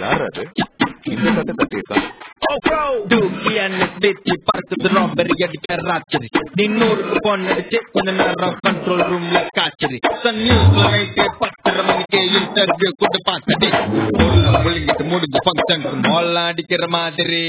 யார் அது இந்த கதை கட்டியிருக்கான்? நீ 100 போன் அடிச்சு கொஞ்ச நேரம் கண்ட்ரோல் ரூம்ல காய்ச்சரி நியூஸ்ல நைட்டே 10:30 மணிக்கு இன்டர்வியூ கொண்டு பார்த்தடி முழுங்கிட்டு முடிஞ்ச ஃபங்க்ஷன் மோல்லாம் அடிக்கிற மாதிரி.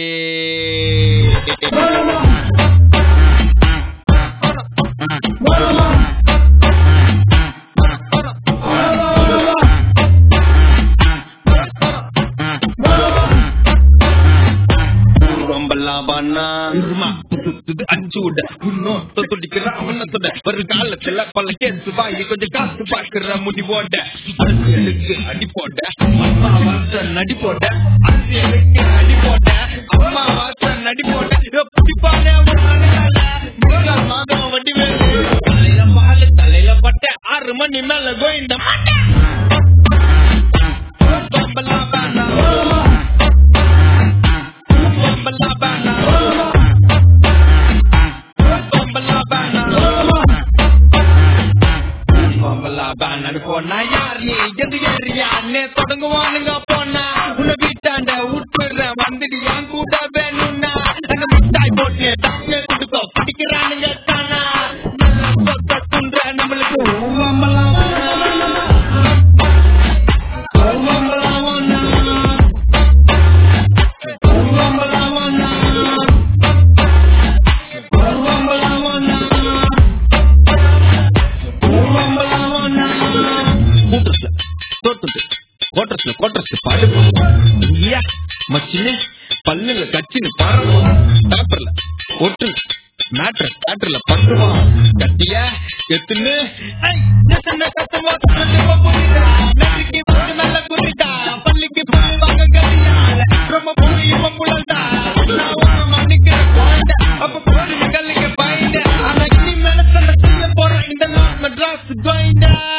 ஒரு காலத்துல பல கேசு வாங்கி கொஞ்சம் காசு பாக்குற முடிவோட அரசியலுக்கு அடி போட்ட அம்மா வாச நடி போட்ட அரசியலுக்கு அடி போட்ட அம்மா வாச நடி போட்ட பிடிப்பான வண்டி மேல தலையில பால் தலையில பட்ட 6 மணி மேல கோயிந்த போனா யார் நீ எது ஏறியான்னு தொடங்குவானுங்க போனா உன்னை வீட்டாண்ட விட்டுற வந்துடு என் கூட வேணும்னா மிட்டாய் போட்டு கொடுக்க பிடிக்கிறானுங்க தானா துன்ற நம்மளுக்கு பல்லுல கச்சின்னு பறவோம் பேப்பர்ல ஒட்டு மேட்ரஸ் தேட்டர்ல பட்டுவான் கட்டிய எத்துன்னு நல்ல குறிட்டா பள்ளிக்கு ரொம்ப புலண்டா அப்ப போட்டு கல்லுக்கு பயந்த ஆனா இனி மேல போற இந்த மெட்ராஸ் கோயிண்டா